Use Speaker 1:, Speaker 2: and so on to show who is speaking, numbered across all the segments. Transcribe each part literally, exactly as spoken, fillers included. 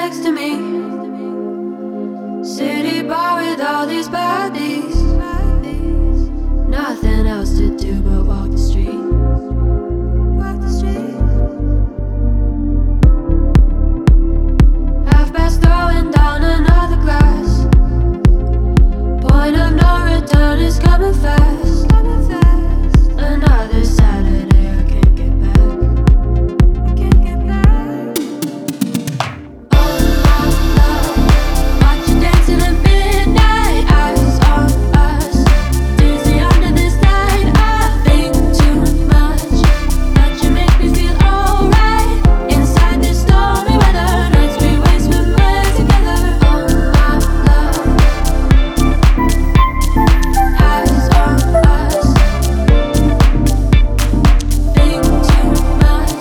Speaker 1: next to me. City bar with all these baddies. Nothing else to do but walk the street. Walk the street. Half past throwing down another glass. Point of no return is coming fast. Coming fast. Another Saturday I can't get back. I can't get back. Oh my love, watch you dancing at midnight. Eyes on us, dizzy under this night. I think too much, but you make me feel alright. Inside this stormy weather, nights we waste when we're together. Oh my love, eyes on us, think too much.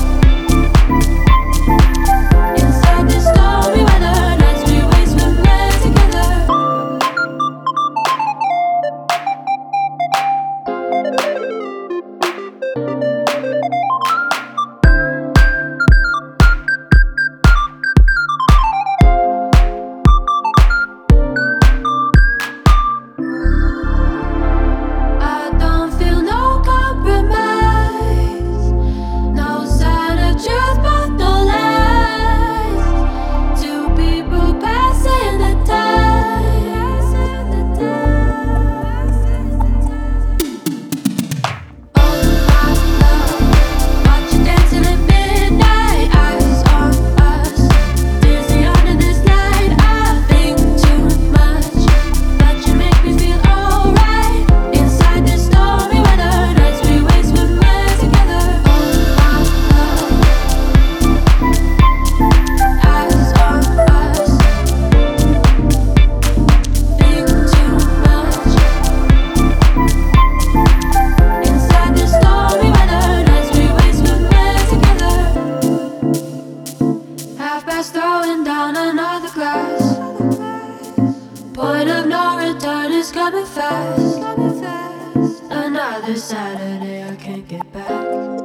Speaker 1: Inside this stormy weather, nights we waste when we're together. I don't feel no compromise, no sign of truth but no lies. Two people passing the time, passing the time. Oh my love, watch you dancing at midnight. Eyes on us, dizzy under this night. I think too much, but you make me feel alright. Inside this stormy weather, nights we waste when we're together. Oh my love, eyes on us, think too much. Inside this stormy weather, nights we waste when we're together. Half past throwing down another glass. Point of no return is coming fast. Another Saturday I can't get back.